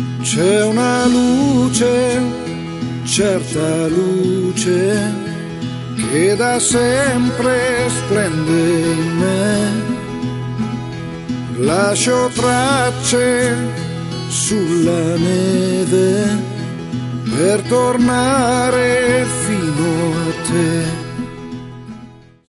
C'è una luce, certa luce, che da sempre splende in me. Lascio tracce sulla neve per tornare fino a te.